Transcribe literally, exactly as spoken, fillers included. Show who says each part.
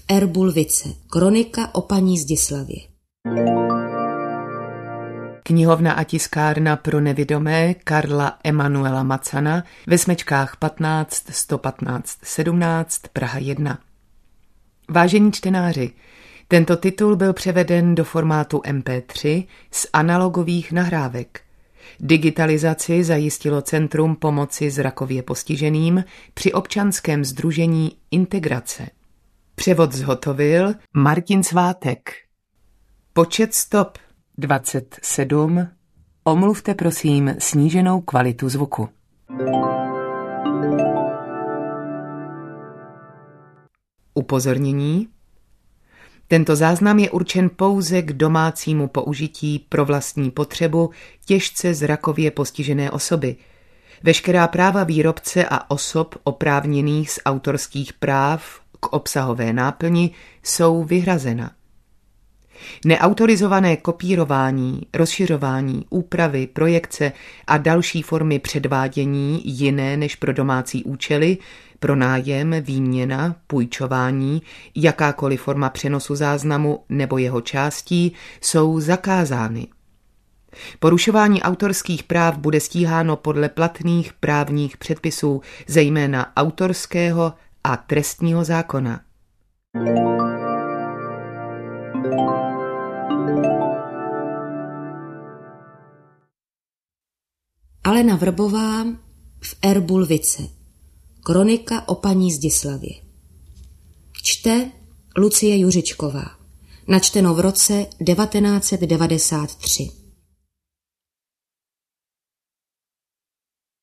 Speaker 1: Erbulvice. Kronika o paní Zdislavě.
Speaker 2: Knihovna a tiskárna pro nevidomé Karla Emanuela Macana ve smečkách patnáct sto patnáct sedmnáct Praha jedna. Vážení čtenáři, tento titul byl převeden do formátu em pé tři z analogových nahrávek. Digitalizaci zajistilo Centrum pomoci zrakově postiženým při občanském sdružení Integrace. Převod zhotovil Martin Svátek. Počet stop dvacet sedm. Omluvte prosím sníženou kvalitu zvuku. Upozornění. Tento záznam je určen pouze k domácímu použití pro vlastní potřebu těžce zrakově postižené osoby. Veškerá práva výrobce a osob oprávněných z autorských práv k obsahové náplni jsou vyhrazena. Neautorizované kopírování, rozšiřování, úpravy, projekce a další formy předvádění jiné než pro domácí účely, pronájem, výměna, půjčování, jakákoliv forma přenosu záznamu nebo jeho částí jsou zakázány. Porušování autorských práv bude stíháno podle platných právních předpisů, zejména autorského a trestního zákona.
Speaker 1: Alena Vrbová v Erbulvice. Kronika o paní Zdislavě. Čte Lucie Juřičková. Načteno v roce devatenáct set devadesát tři.